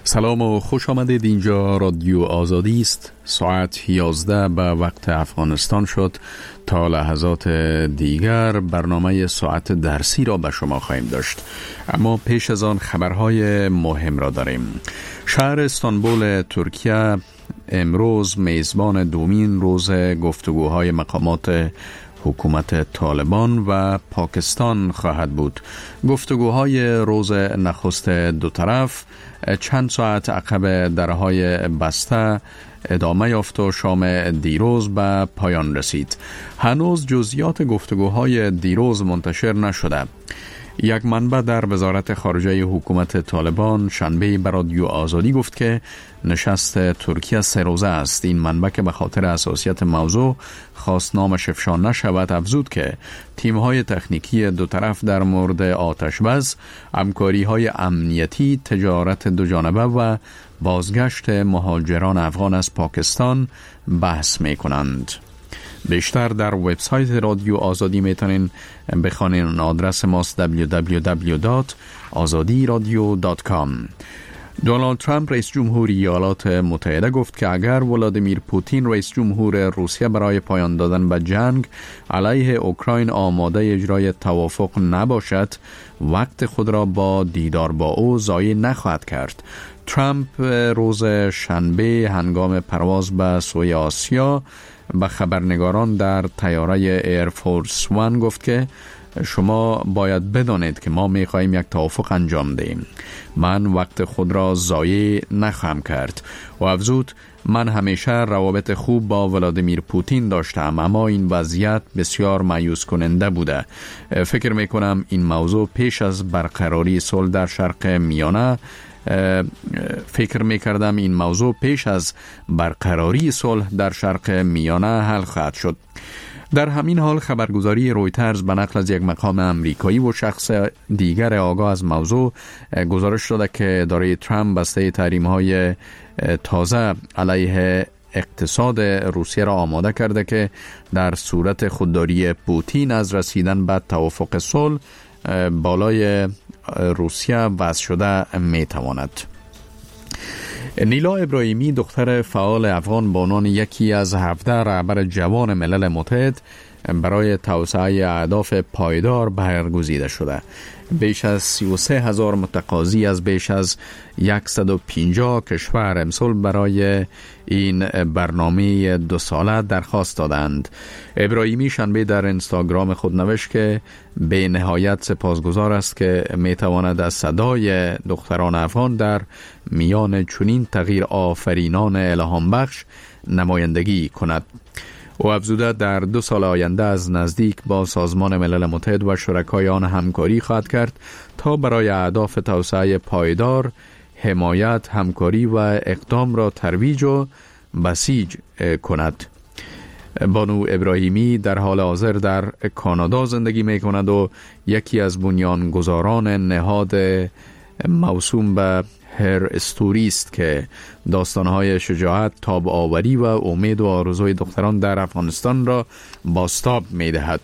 سلام و خوش آمدید. اینجا رادیو آزادی است. ساعت 11 به وقت افغانستان شد. تا لحظات دیگر برنامه ساعت درسی را به شما خواهیم داشت، اما پیش از آن خبرهای مهم را داریم. شهر استانبول ترکیه امروز میزبان دومین روز گفتگوهای مقامات حکومت طالبان و پاکستان خواهد بود. گفتگوهای روز نخست دو طرف چند ساعت عقب درهای بسته ادامه یافت و شام دیروز به پایان رسید. هنوز جزئیات گفتگوهای دیروز منتشر نشده. یک منبع در وزارت خارجه حکومت طالبان شنبه به رادیو آزادی گفت که نشست ترکیه 3 روزه است. این منبع که به خاطر حساسیت موضوع خواست نامش افشا نشود افزود که تیم‌های تکنیکی دو طرف در مورد آتش‌بس، همکاری‌های امنیتی، تجارت دوجانبه و بازگشت مهاجران افغان از پاکستان بحث می‌کنند. بیشتر در وبسایت رادیو آزادی میتونین بخوانین. آدرس ماست www.azadiradio.com. دونالد ترامپ رئیس جمهوری ایالات متحده گفت که اگر ولادیمیر پوتین رئیس جمهور روسیه برای پایان دادن به جنگ علیه اوکراین آماده اجرای توافق نباشد، وقت خود را با دیدار با او ضایع نخواهد کرد. ترامپ روز شنبه هنگام پرواز به سوی آسیا به خبرنگاران در طیاره ایرفورس وان گفت که شما باید بدانید که ما می‌خواهیم یک توافق انجام دهیم. من وقت خود را ضایع نخواهم کرد. و افزود من همیشه روابط خوب با ولادیمیر پوتین داشتم، اما این وضعیت بسیار مایوس کننده بوده. فکر می‌کنم این موضوع پیش از برقراری صلح در شرق میانه این موضوع پیش از برقراری صلح در شرق میانه حل خواهد شد. در همین حال خبرگزاری رویترز به نقل از یک مقام امریکایی و شخص دیگر آگاه از موضوع گزارش داده که اداره ترامپ بسته تحریم‌های تازه علیه اقتصاد روسیه را آماده کرده که در صورت خودداری پوتین از رسیدن به توافق صلح بالای روسیه وضع شده میتواند. نیلا ابراهیمی دختر فعال افغان به عنوان یکی از 17 رهبر جوان ملل متحد برای توسعه اهداف پایدار برگزیده شده. بیش از 33,000 متقاضی از بیش از 150 کشور امسال برای این برنامه 2 ساله درخواست دادند. ابراهیمی شنبه در اینستاگرام خود نوشت که به نهایت سپاسگزار است که میتواند از صدای دختران افغان در میان چنین تغییر آفرینان الهام بخش نمایندگی کند. و افزوده در 2 سال آینده از نزدیک با سازمان ملل متحد و شرکای آن همکاری خواهد کرد تا برای اهداف توسعه پایدار، حمایت، همکاری و اقدام را ترویج و بسیج کند. بانو ابراهیمی در حال حاضر در کانادا زندگی می کند و یکی از بنیانگذاران نهاد موسوم به هر استوری است که داستانهای شجاعت، تاب‌آوری و امید و آرزوی دختران در افغانستان را بازتاب می دهد.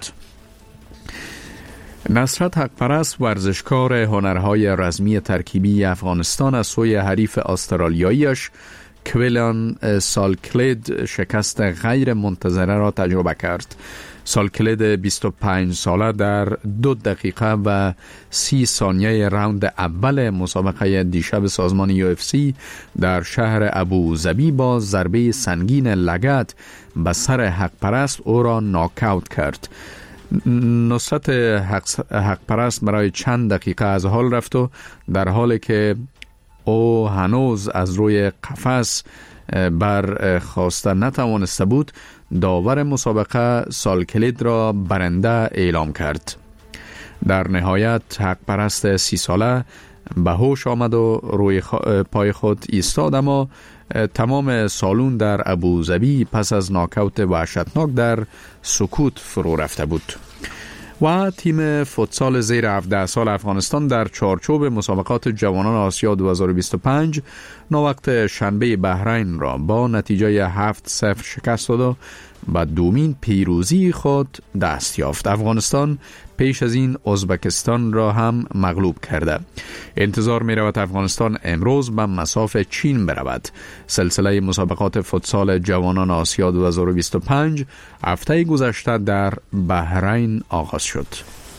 نصرت حقپرست ورزشکار هنرهای رزمی ترکیبی افغانستان از سوی حریف استرالیاییش کویلان سالکلید شکست غیر منتظره را تجربه کرد. سالکلید 25 ساله در 2 دقیقه و 30 ثانیه راوند اول مسابقه دیشب سازمان UFC در شهر ابوظبی با ضربه سنگین لگد به سر حقپرست او را ناکاوت کرد. نصرت حقپرست برای چند دقیقه از حال رفت و در حالی که او هنوز از روی قفس برخاسته نتوانسته بود، داور مسابقه سالکلید را برنده اعلام کرد. در نهایت حقپرست 30 ساله به هوش آمد و روی پای خود ایستاد، اما تمام سالون در ابوظبی پس از ناکاوت وحشتناک در سکوت فرو رفته بود. و تیم فوتسال زیر 17 سال افغانستان در چارچوب مسابقات جوانان آسیا 2025 نوقت شنبه بحرین را با نتیجه 7-0 شکست داد و به دومین پیروزی خود دست یافت. افغانستان پیش از این ازبکستان را هم مغلوب کرده. انتظار می رود افغانستان امروز به مصاف چین برود. سلسله مسابقات فوتسال جوانان آسیا 2025 هفته گذشته در بحرین آغاز شد.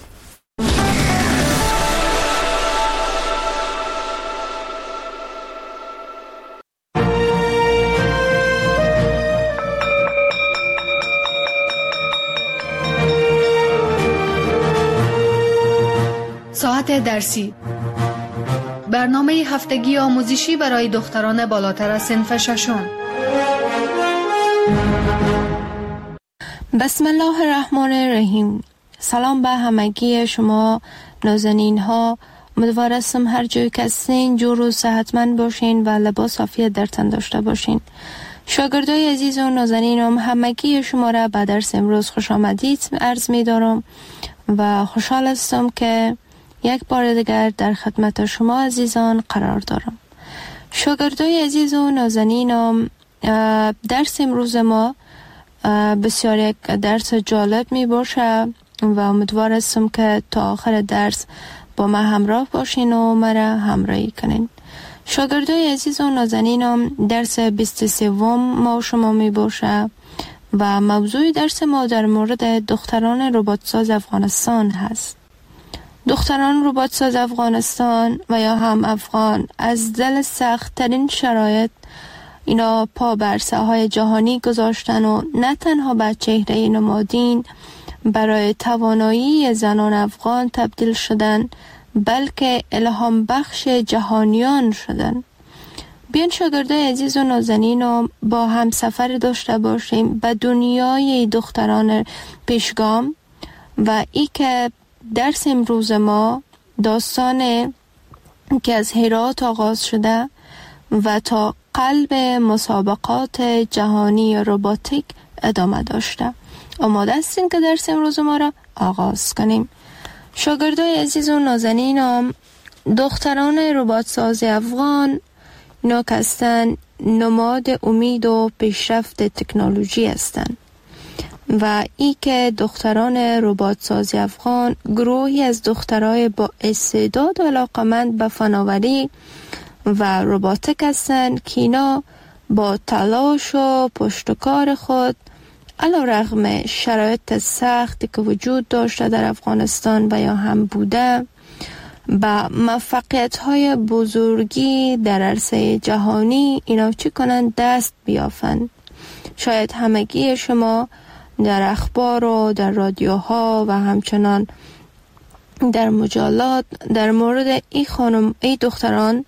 ساعت درسی، برنامه هفتگی آموزشی برای دختران بالاتر از صنف ششم. بسم الله الرحمن الرحیم. سلام به همگی شما نازنین ها. امیدوارم هر جای که هستین جور و صحتمند باشین و لباس عافیت در تن داشته باشین. شاگردای عزیز و نازنینم، همگی شما را به درس امروز خوش آمدید عرض می دارم و خوشحال هستم که یک بار دیگر در خدمت شما عزیزان قرار دارم. شاگردای عزیز و نازنینم، درس امروز ما بسیار یک درس جالب می باشه و امیدوار هستم که تا آخر درس با ما همراه باشین و مرا همراهی کنین. شاگردای عزیز و نازنینم، درس 23 ما شما می باشه و موضوع درس ما در مورد دختران رباتساز افغانستان هست. دختران رباتساز افغانستان و یا هم افغان از دل سخت ترین شرایط اینا پا بر ساحهای جهانی گذاشتن و نه تنها به چهره نمادین برای توانایی زنان افغان تبدیل شدن، بلکه الهام بخش جهانیان شدن. بیان شاگردای عزیز و نازنین با هم سفر داشته باشیم به دنیای دختران پیشگام و ای که درس امروز ما داستان که از هرات آغاز شده و تا قلب مسابقات جهانی رباتیک ادامه داشته. آماده هستین که درس امروز ما را آغاز کنیم. شاگردای عزیز و نازنینم، دختران رباتساز افغان اینا که هستن نماد امید و پیشرفت تکنولوژی هستند و ای که دختران رباتساز افغان گروهی از دخترای با استعداد و علاقمند به فناوری و رباتیک هستند که اینا با تلاش و پشتکار خود علیرغم شرایط سختی که وجود داشته در افغانستان و یا هم بوده با موفقیت‌های بزرگی در عرصه جهانی اینا چی کنند؟ دست بیافند. شاید همگی شما در اخبار و در رادیوها و همچنان در مجلات در مورد این خانم ای دختران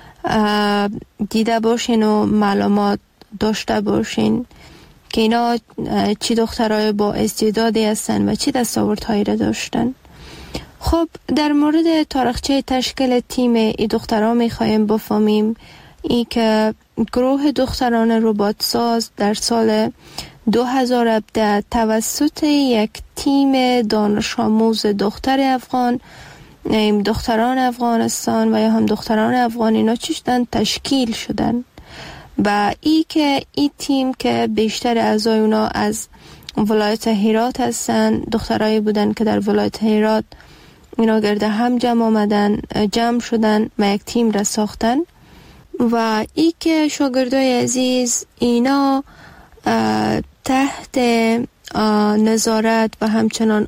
دیده باشین و معلومات داشته باشین که اینا چی دخترای با استعدادی هستن و چی دستاوردهایی را داشتن. خب در مورد تاریخچه تشکیل تیم ای دختران میخوایم بفهمیم. ای که گروه دختران رباتساز در سال 2017 توسط یک تیم دانش آموز دختر افغان، دختران افغانستان و یا هم دختران افغان اینا چیشتن تشکیل شدن و ای که این تیم که بیشتر اعضای اونا از ولایت هرات هستن، دخترایی بودن که در ولایت هرات اینا گرده هم جمع شدن و یک تیم را ساختن و ای که شاگردای عزیز اینا تحت نظارت و همچنان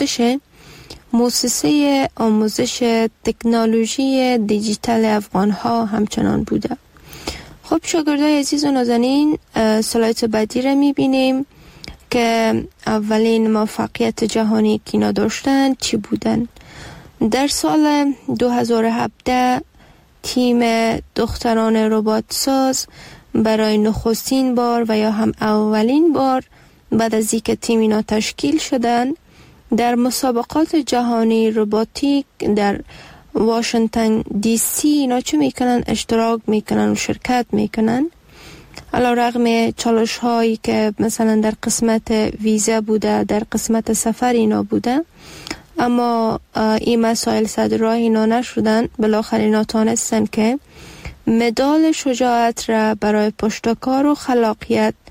مؤسسه آموزش تکنولوژی دیجیتال افغان ها همچنان بوده. خب شاگردای عزیز و نازنین، سلایت بعدی را میبینیم که اولین موفقیت جهانی که اینا داشتن چی بودن. در سال 2017 تیم دختران رباتساز برای نخستین بار و یا هم اولین بار بعد از اینکه تیم اینا تشکیل شدن در مسابقات جهانی رباتیک در واشنگتن دی سی اینا چه میکنن؟ اشتراک میکنن و شرکت میکنن. علیرغم چالش هایی که مثلا در قسمت ویزا بوده، در قسمت سفر اینا بوده، اما این مسائل صدر راه اینا نشدن. بالاخره اینا تانستن که مدال شجاعت را برای پشتکار و خلاقیت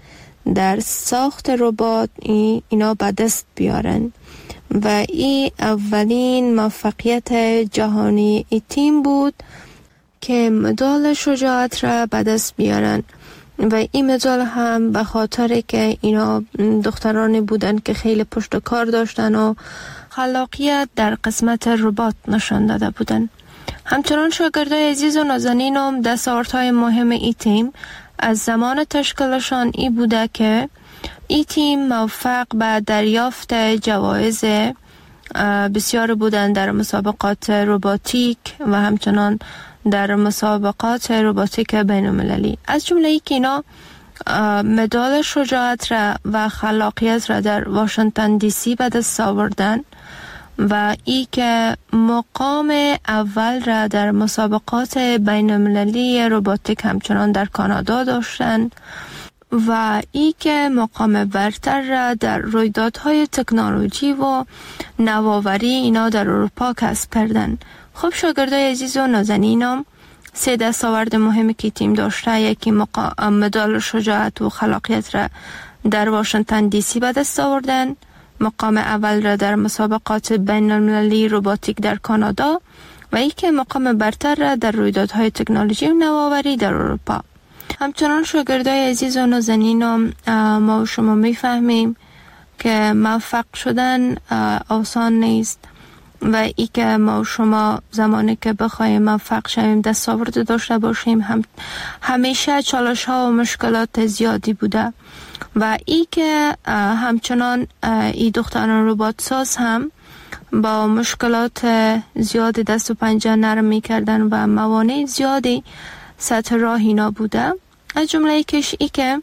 در ساخت ربات اینا به دست بیارن و این اولین موفقیت جهانی ای تیم بود که مدال شجاعت را به دست بیارن و این مدال هم به خاطر که اینا دخترانی بودن که خیلی پشت کار داشتن و خلاقیت در قسمت ربات نشان داده بودن. همچنان شاگردای عزیز و نازنینم دستاوردهای مهم ای تیم از زمان تشکیلشان ای بوده که ای تیم موفق به دریافت جوایز بسیار بودن در مسابقات رباتیک و همچنان در مسابقات رباتیک بین‌المللی. از جمله ای که اینا مدال شجاعت را و خلاقیت را در واشنگتن دی سی به دست آوردن و ای که مقام اول را در مسابقات بین‌المللی رباتیک همچنان در کانادا داشتند و ای که مقام برتر را در رویدادهای تکنولوژی و نوآوری اینا در اروپا کسب کردند. خب شاگردای عزیز و نازنینم، 3 دستاورد مهمی که تیم داشته، یکی مدال شجاعت و خلاقیت را در واشنگتن دی سی به دست آوردن، مقام اول را در مسابقات بین‌المللی رباتیک در کانادا و یکی مقام برتر را در رویدادهای تکنولوژی و نوآوری در اروپا. همچنان شاگردای عزیز و نازنینم، ما و شما میفهمیم که موفق شدن آسان نیست و ای که ما و شما زمانی که بخوایم موفق شویم دستاورد داشته باشیم همیشه چالش ها و مشکلات زیادی بوده و ای که همچنان ای دختران ربات ساز هم با مشکلات زیاد دست و پنجه نرم می کردن و موانع زیادی سطح راه اینا بوده. از جمله ایکش ای که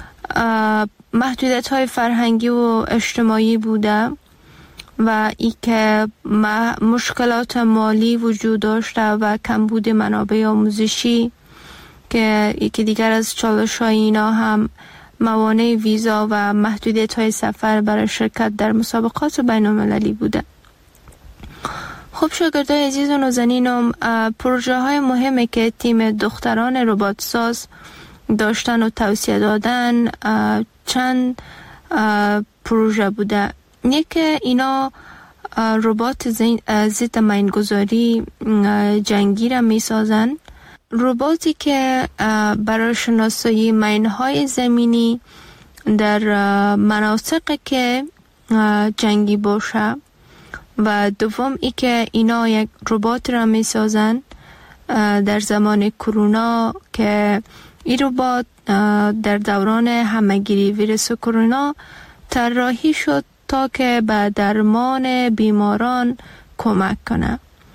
محدودیت های فرهنگی و اجتماعی بوده و ای که مشکلات مالی وجود داشته و کمبود منابع آموزشی که یکی دیگر از چالش های اینا هم موانع ویزا و محدودیت های سفر برای شرکت در مسابقات بین‌المللی بوده. خب شاگردای عزیز و نازنینم، پروژه های مهمی که تیم دختران ربات ساز داشتن و توسعه دادن چند پروژه بوده. یکی اینا ربات ضد مین‌گذاری جنگی را می سازن، رباتی که برای شناسایی مین‌های زمینی در مناطق که جنگی باشه و دوم ای که اینا یک ربات را می سازن در زمان کرونا که این ربات در دوران همه‌گیری ویروس کرونا طراحی شد تا که به درمان بیماران کمک کنه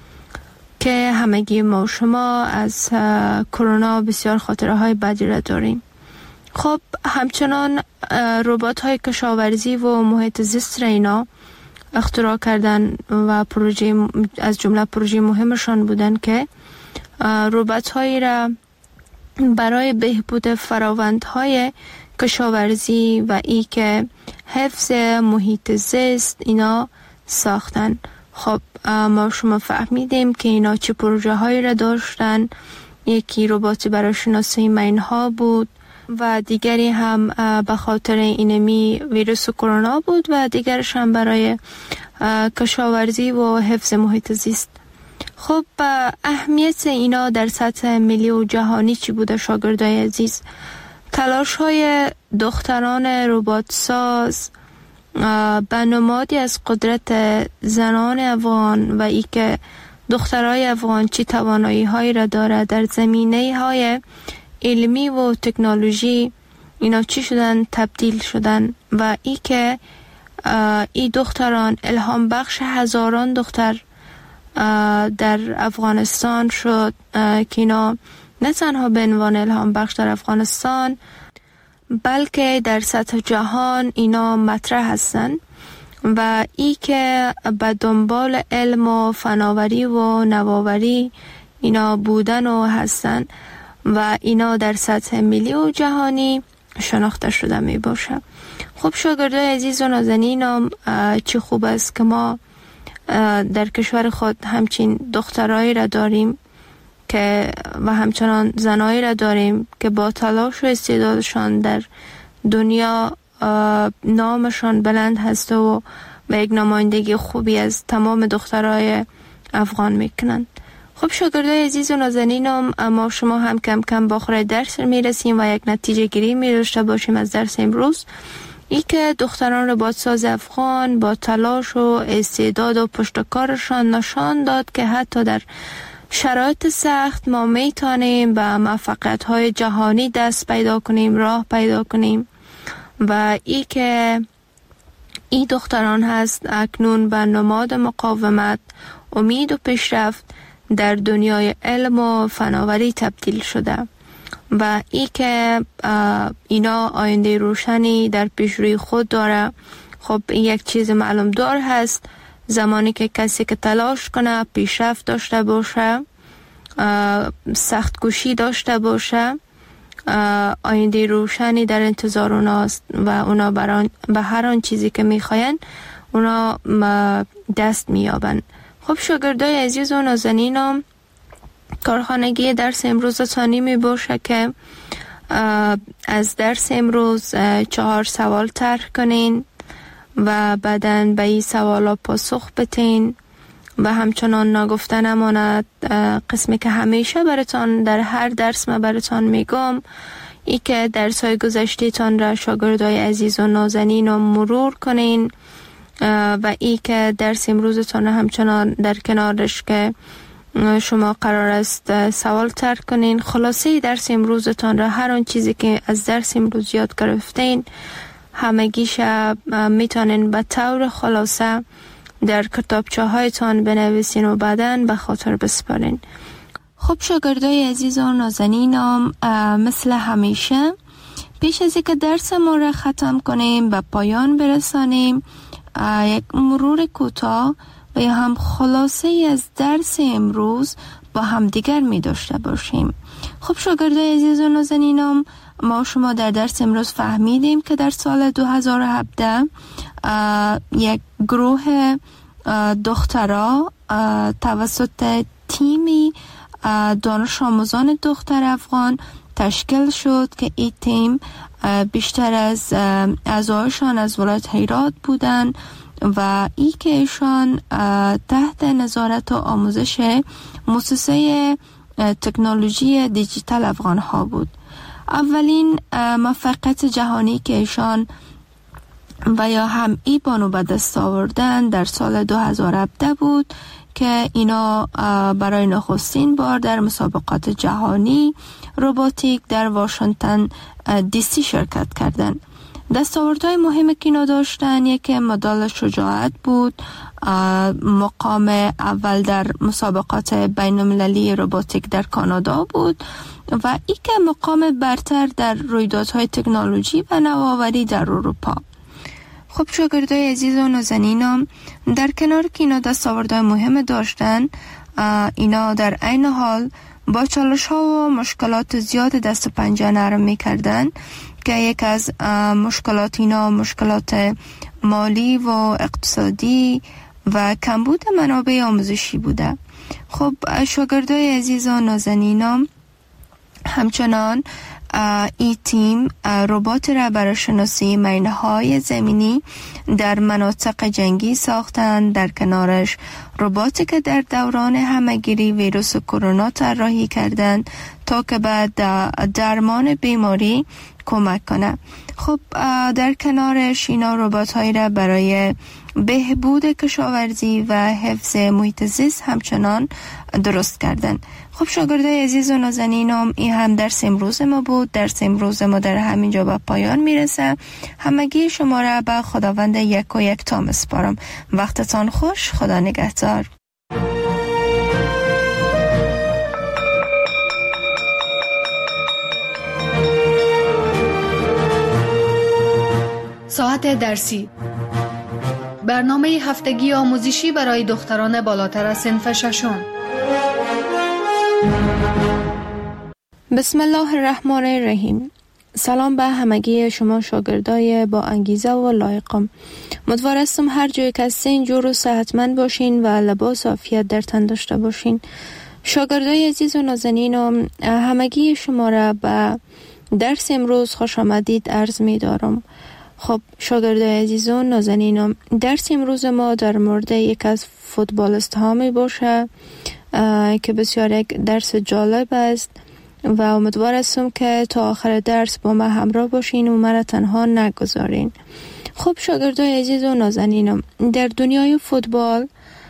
که همگی ما و شما از کرونا بسیار خاطره های بدی را داریم. خب همچنان ربات های کشاورزی و محیط زیست را اینا اختراع کردن و پروژه از جمله پروژه مهمشان بودن که ربات هایی را برای بهبود فراوندهای کشاورزی و ای که حفظ محیط زیست اینا ساختن. خب ما شما فهمیدیم که اینا چه پروژه هایی را داشتن. یکی رباتی برای شناسایی مین‌ها بود و دیگری هم به خاطر اینمی ویروس کرونا بود و دیگرش هم برای کشاورزی و حفظ محیط زیست. خب اهمیت اینا در سطح ملی و جهانی چی بوده شاگردای عزیز؟ تلاش های دختران ربات ساز به نمادی از قدرت زنان افغان و ای که دخترای افغان چی توانایی هایی را داره در زمینه های علمی و تکنولوژی اینا چی شدن تبدیل شدن و ای که ای دختران الهام بخش هزاران دختر در افغانستان شد که اینا نه تنها به عنوان الهام بخش در افغانستان بلکه در سطح جهان اینا مطرح هستن و ای که به دنبال علم و فناوری و نوآوری اینا بودن و هستن و اینا در سطح ملی و جهانی شناخته شده می باشه. خب شاگردای عزیز و نازنینم، چه خوب است که ما در کشور خود همچین دخترایی را داریم که و همچنان زنایی را داریم که با تلاش و استعدادشان در دنیا نامشان بلند هست و یک نمایندگی خوبی از تمام دخترای افغان میکنند. خب شاگردای عزیز و نازنینم، اما شما هم کم کم با آخر درس میرسیم و یک نتیجه گیری می‌داشته باشیم از درس امروز. ای که دختران رباطساز افغان با تلاش و استعداد و پشتکارشان نشان داد که حتی در شرایط سخت ما میتونیم به موفقیت‌های جهانی دست پیدا کنیم، راه پیدا کنیم و ای که ای دختران هست اکنون به نماد مقاومت، امید و پیشرفت در دنیای علم و فناوری تبدیل شده و ای که اینا آینده روشنی در پیش روی خود داره. خب این یک چیز معلوم دار هست، زمانی که کسی که تلاش کنه، پیشرفت داشته باشه، سخت کوشی داشته باشه، آینده روشنی در انتظار اوناست و اونا به هر آن چیزی که میخواین اونا دست میابن. خب شاگردای عزیز و نازنینم، کارخانگی درس امروز تانی می باشه که از درس امروز 4 سوال طرح کنین و بعداً به این سوالا پاسخ بتین و همچنان نگفته نماند قسمی که همیشه براتان در هر درس من براتان میگم، ای که درس های گذشته تان را شاگردای عزیز و نازنین رو مرور کنین و ای که درس امروزتان همچنان در کنارش که شما قرار است سوال طرح کنین. خلاصه درس امروزتان را، هر آن چیزی که از درس امروز یاد گرفتین همگیش میتونین به طور خلاصه در کتابچه هایتان بنویسین و بعداً به خاطر بسپارین. خب شاگردای عزیز و نازنینم، مثل همیشه پیش از اینکه درس ما را ختم کنیم به پایان برسانیم، یک مرور کوتاه و یا هم خلاصه از درس امروز با هم دیگر می داشته باشیم. خب شاگردای عزیز و نازنینم، ما شما در درس امروز فهمیدیم که در سال 2017 یک گروه دخترها توسط تیمی دانش آموزان دختر افغان تشکیل شد که این تیم بیشتر از اعضایشان از ولایت هرات بودن و ای که ایشان تحت نظارت و آموزش مؤسسه تکنولوژی دیجیتال افغان ها بود. اولین موفقیت جهانی که ایشان و یا هم ای بانو به دست آوردن در سال 2017 بود که اینا برای نخستین بار در مسابقات جهانی روباتیک در واشنگتن دی سی شرکت کردند. دستاوردهای مهمی که اینا داشتن، یکی مدال شجاعت بود، مقام اول در مسابقات بین المللی روباتیک در کانادا بود و یک مقام برتر در رویدادهای تکنولوژی و نوآوری در اروپا. خب شاگردای عزیز و نازنینم، در کنار که اینا دستاوردهای مهم داشتن، اینا در عین حال با چالش ها و مشکلات زیاد دست و پنجه نرم میکردن که یک از مشکلات اینا مشکلات مالی و اقتصادی و کمبود منابع آموزشی بوده. خب شاگردای عزیز و نازنینم، همچنان این تیم ربات را برای شناسی مینه‌های زمینی در مناطق جنگی ساختند. در کنارش رباتی که در دوران همه‌گیری ویروس کرونا طراحی کردند تا که بعد درمان بیماری کمک کنه. خب در کنارش اینا ربات‌هایی را برای بهبود کشاورزی و حفظ محیط زیست همچنان درست کردن. خب شاگردای عزیز و نازنینم، این هم درس امروز ما بود. درس امروز ما در همینجا به پایان میرسه. همگی شما را به خداوند یک و یک تا میسپارم. وقتتان خوش. خدا نگهدار. ساعت درسی، برنامه هفتگی آموزشی برای دختران بالاتر از صنف ششم. بسم الله الرحمن الرحیم. سلام به همگی شما شاگردای با انگیزه و لایقم. امیدوارم هر جای که هستین جور و صحتمند باشین و لباس عافیت در تن داشته باشین. شاگردای عزیز و نازنینم، همگی شما را به درس امروز خوش آمدید عرض می دارم. خب شاگردای عزیزان نازنینم، درس امروز ما در مورد یک از فوتبالیست ها می باشه که بسیار یک درس جالب است و امیدوار هستم که تا آخر درس با ما همراه باشین و مرا تنها نگذارین. خب شاگردای عزیز و نازنینم، در دنیای فوتبال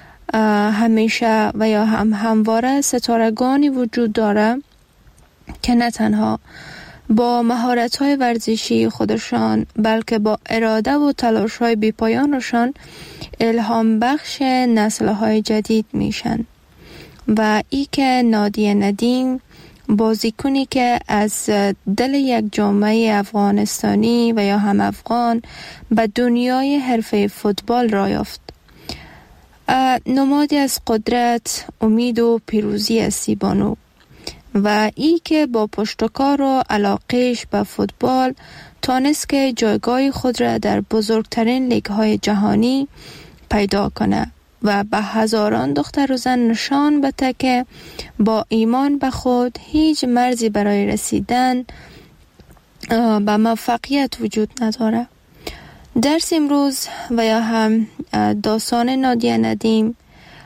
همیشه و یا همواره ستارگانی وجود داره که نه تنها با مهارت‌های ورزشی خودشان بلکه با اراده و تلاش‌های بی‌پایانشان الهام بخش نسل‌های جدید میشن. و ای که نادیه ندیم بازیکنی که از دل یک جامعه افغانستانی و یا هم افغان به دنیای حرفه فوتبال را یافت. نمادی از قدرت، امید و پیروزی است بانو و ای که با پشتکار و علاقهش به فوتبال تانست که جایگاه خود را در بزرگترین لیگ‌های جهانی پیدا کنه و به هزاران دختر و زن نشان بده که با ایمان به خود هیچ مرزی برای رسیدن به موفقیت وجود نداره. درس امروز و یا هم داستان نادیه ندیم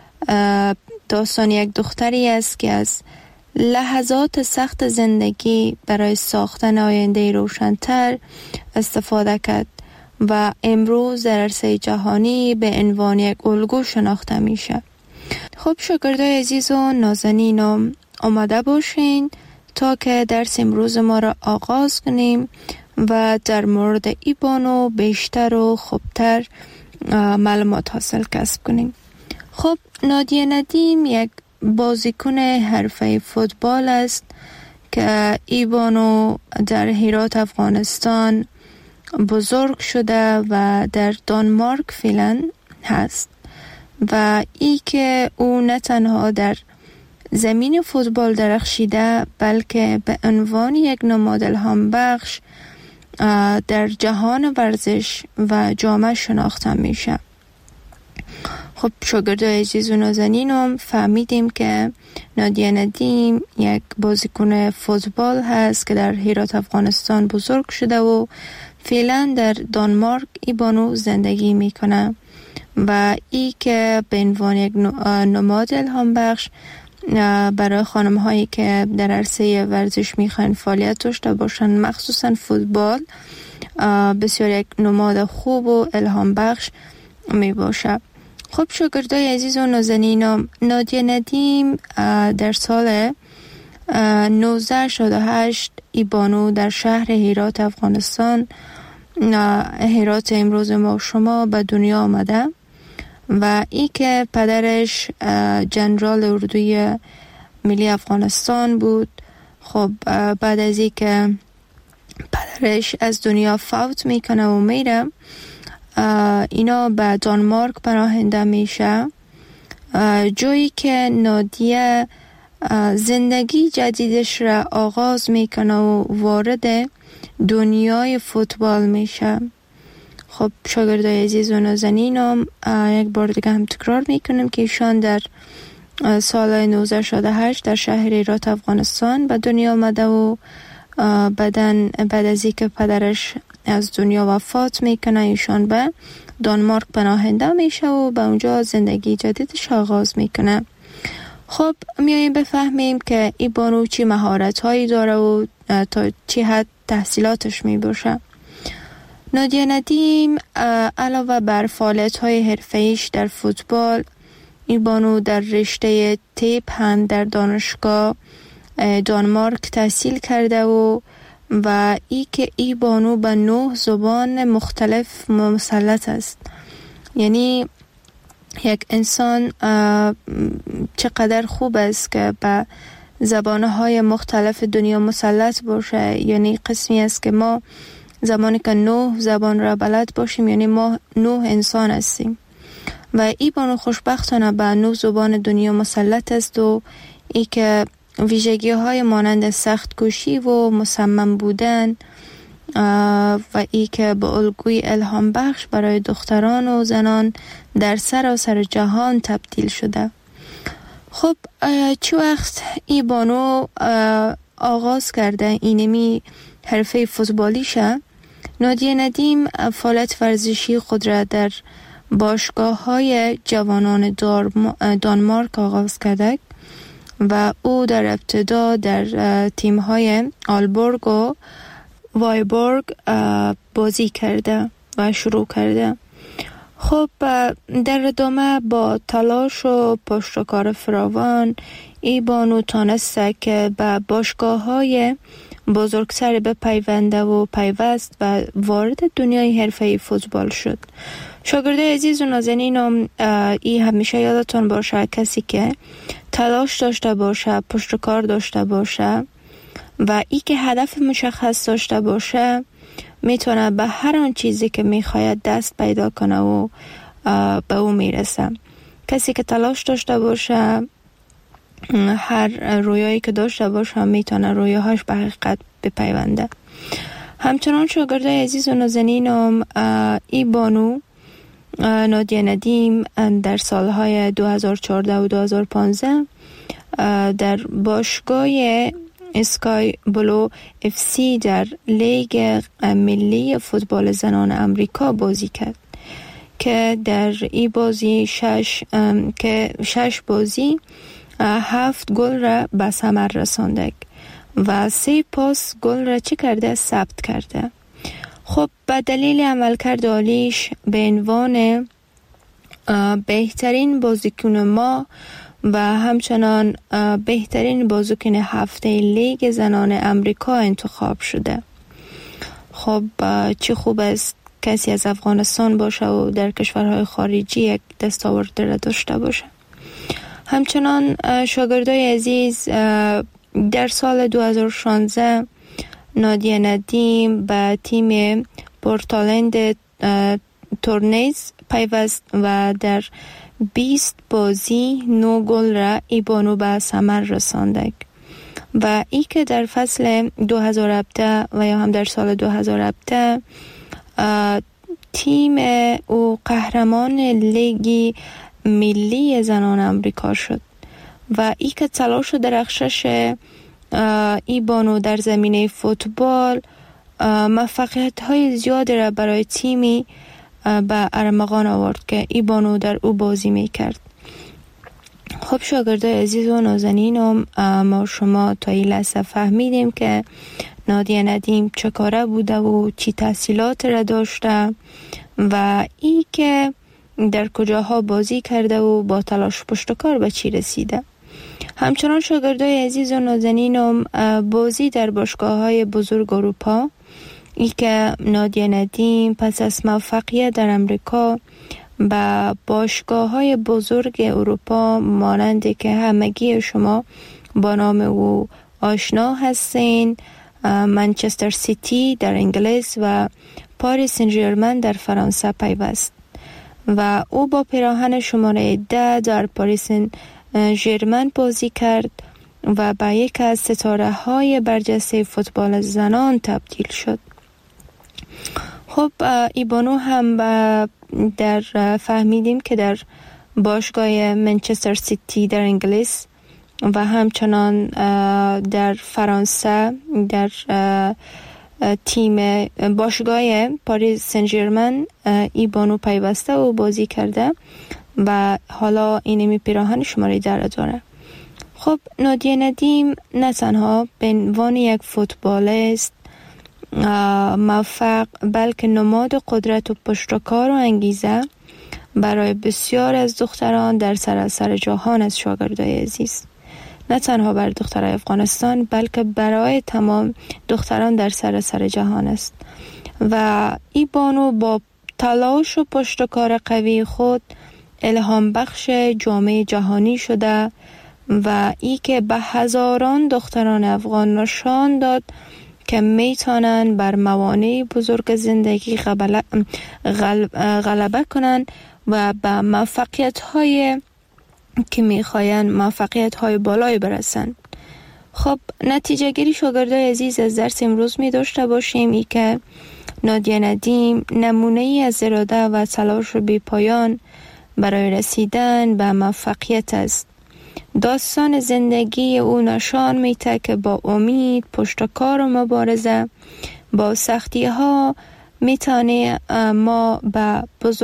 داستان یک دختری است که از لحظات سخت زندگی برای ساختن آینده روشن‌تر استفاده کرد و امروز در عرصه جهانی به عنوان یک الگو شناخته میشه. خب شاگردای عزیز و نازنینم آماده باشین تا که درس امروز ما را آغاز کنیم و در مورد ای بانو بیشتر و خوبتر معلومات حاصل کسب کنیم. خب نادیه ندیم یک بازیکن حرفه فوتبال است که ای بانو در هرات افغانستان بزرگ شده و در دانمارک فعلا هست و ای که او نه تنها در زمین فوتبال درخشیده بلکه به عنوان یک نماد الهام بخش در جهان ورزش و جامعه شناخته میشه. خب شاگردای عزیز و نازنینم فهمیدیم که نادیه ندیم یک بازیکن فوتبال هست که در هرات افغانستان بزرگ شده و فعلا در دانمارک ای بانو زندگی میکنه و ای که به عنوان یک نماد الهام بخش برای خانم هایی که در عرصه ورزش میخوان فعالیت داشته باشن مخصوصا فوتبال بسیار یک نماد خوب و الهام بخش می باشه. خب شاگردای عزیز و نازنینم، نادیه ندیم در سال 1968 ای بانو در شهر هرات افغانستان، هرات امروز ما شما، به دنیا آمده و ای که پدرش جنرال اردوی ملی افغانستان بود. خب بعد از ای که پدرش از دنیا فوت میکنه و میره، اینا به دانمارک پناهنده میشه، جایی که نادیه زندگی جدیدش را آغاز میکنه و وارد دنیای فوتبال میشه. خب شاگردای عزیز و نازنینم یک بار دیگه هم تکرار میکنم که ایشان در سال 1968 در شهر هرات افغانستان به دنیا آمده و بعد از اینکه پدرش از دنیا وفات میکنه ایشان به دانمارک پناهنده میشه و به اونجا زندگی جدیدش آغاز میکنه. خب میاییم بفهمیم که ای بانو چی مهارت هایی داره و تا چی حد تحصیلاتش میباشه. نادیه ندیم علاوه بر فعالیت های حرفه‌ایش در فوتبال، ای بانو در رشته تیپ هم در دانشگاه دانمارک تحصیل کرده و ای که ای بانو به 9 زبان مختلف مسلط است. یعنی یک انسان چقدر خوب است که به زبانهای مختلف دنیا مسلط باشه. یعنی قسمی است که ما زمانی که 9 زبان را بلد باشیم یعنی ما 9 انسان هستیم و ای بانو خوشبختانه به 9 زبان دنیا مسلط است و ای که ویژگی های مانند سخت کوشی و مصمم بودن و ای که به الگوی الهام بخش برای دختران و زنان در سراسر جهان تبدیل شده. خب چه وقت ای بانو آغاز کرده اینمی حرفه فوتبالیشه، نادیه ندیم فعالیت ورزشی خود را در باشگاه‌های جوانان دانمارک آغاز کرده و او در ابتدا در تیم‌های آلبورگ و وایبورگ بازی کرده و شروع کرده. خب در ادامه با تلاش و پشتکار فراوان ای بانو تانسته که به باشگاه‌های بزرگتر بپیونده و پیوست و وارد دنیای حرفه‌ای فوتبال شد. شاگرده عزیز و نازنینم، ای همیشه یادتون باشه کسی که تلاش داشته باشه، پشتکار داشته باشه و ای که هدف مشخص داشته باشه میتونه به هر آن چیزی که میخواید دست پیدا کنه و به او میرسه. کسی که تلاش داشته باشه، هر رویایی که داشته باشه میتونه رویاهاش به حقیقت بپیونده. همچنان شاگرده عزیز و نازنینم، ای بانو نادیه ندیم در سالهای 2014 و 2015 در باشگاه اسکای بلو اف سی در لیگ ملی فوتبال زنان امریکا بازی کرد که در این بازی 6 بازی 7 گل را به ثمر رسانده و 3 پاس گل را چه کرده؟ ثبت کرده. خب به دلیل عملکرد عالیش به عنوان بهترین بازیکن ما و همچنان بهترین بازیکن هفته لیگ زنان امریکا انتخاب شده. خب چه خوب است کسی از افغانستان باشه و در کشورهای خارجی یک دستاورد را داشته باشه. همچنان شاگردای عزیز، در سال 2016 نادیه ندیم به تیم پورتلند تورنیز پیوست و در 20 بازی 9 گل را ای بانو به ثمر رسانده و ای که در فصل 2017 و یا هم در سال 2017 تیم او قهرمان لیگ ملی زنان امریکا شد و ای که تلاش و درخشش ای بانو در زمینه فوتبال موفقیت های زیادی را برای تیمی به ارمغان آورد که ای بانو در او بازی می کرد. خب شاگردای عزیز و نازنینم، ما شما تا این لحظه فهمیدیم که نادیه ندیم چه کاره بوده و چی تحصیلات را داشته و ای که در کجاها بازی کرده و با تلاش پشتکار به چی رسیده. همچنان شاگردای عزیز و نازنینم، بازی در باشگاه‌های بزرگ اروپا، ای که نادیه ندیم پس از موفقیت در امریکا با باشگاه‌های بزرگ اروپا مانند که همگی شما با نام او آشنا هستین، منچستر سیتی در انگلیس و پاریس سن ژرمن در فرانسه پیوست و او با پیراهن شماره 10 در پاریس سن ژرمن بازی کرد و به یک از ستاره‌های برجسته فوتبال زنان تبدیل شد. خب ایبانو هم در فهمیدیم که در باشگاه منچستر سیتی در انگلیس و همچنان در فرانسه در تیم باشگاه پاریس سن ژرمن ایبانو پیوسته و بازی کرده و حالا اینمی پیراهن شماره 10 داره. خب نادیه ندیم نه تنها به عنوان یک فوتبالیست موفق بلکه نماد قدرت و پشتکار و انگیزه برای بسیار از دختران در سراسر جهان است. شاگردای عزیز، نه تنها برای دخترای افغانستان بلکه برای تمام دختران در سراسر جهان است و ای بانو با تلاش و پشتکار قوی خود الهام بخش جامعه جهانی شده و ای که به هزاران دختران افغان نشان داد که میتونن بر موانع بزرگ زندگی غلبه کنن و به موفقیت های که میخواین موفقیت های بالای برسن. خب نتیجه گیری شاگردای عزیز از درس امروز می داشته باشیم ای که نادیه ندیم نمونه ای از اراده و تلاش بی پایان برای رسیدن به موفقیت است. داستان زندگی او نشان میده که با امید، پشتکار و مبارزه با سختی ها میتونه ما به